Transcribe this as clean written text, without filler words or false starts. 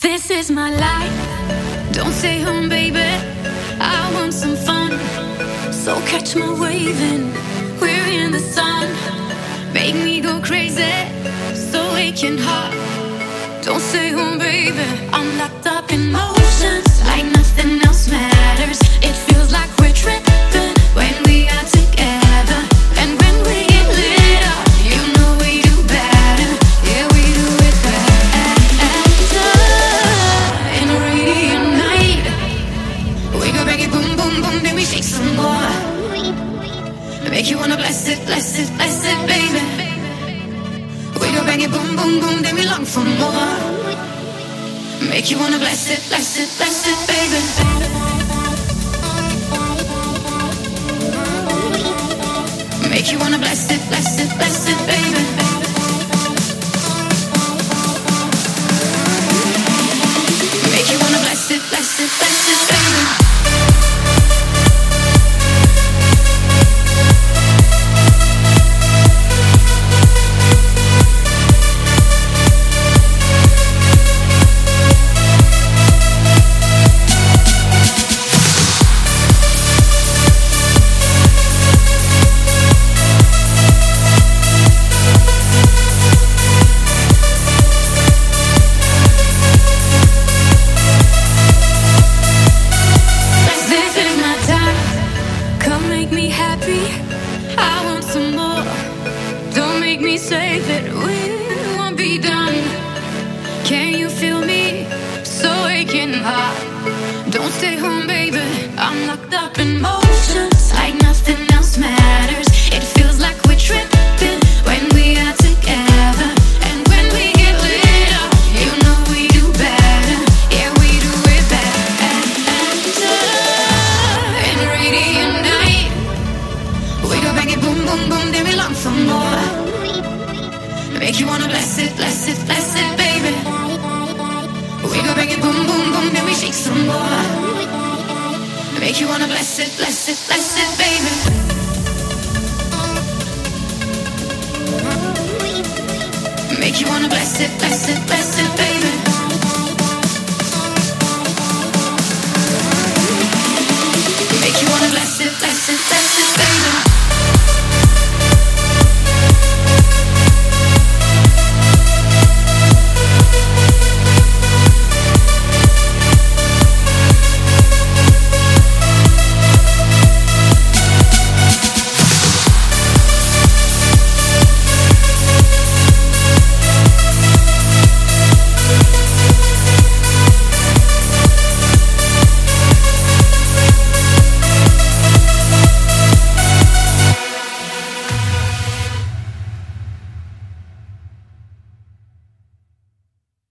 This is my life. Don't stay home, baby. I want some fun. So catch my wave and we're in the sun. Make me go crazy. So aching heart. Don't stay home, baby. I'm locked up in motions. Like nothing else matters. It feels like we're tripping when we are together. And when we get lit up, you know we do better. Yeah, we do it better. In a radiant night, we go bang it, boom, boom, boom, then we shake some more. Make you wanna bless it, bless it, bless it, baby. We go bang it, boom, boom, boom, then we long for more. Make you wanna bless it, bless it, bless it, baby. Make you wanna bless it, bless it, bless it, baby. Make you wanna bless it, bless it, bless it, baby. Say that we won't be done. Can you feel me? So aching hot. Don't stay home, baby. I'm locked up in motions. Like nothing else matters. It feels like we're tripping when we are together. And when we get lit up, you know we do better. Yeah, we do it better. In a radiant night, we go bang it, boom, boom, boom, then we long for more. Make you wanna bless it, bless it, bless it, baby. We go bang it, boom, boom, boom, then we shake some more. Make you wanna bless it, bless it, bless it, baby. Make you wanna bless it, bless it, bless it, baby.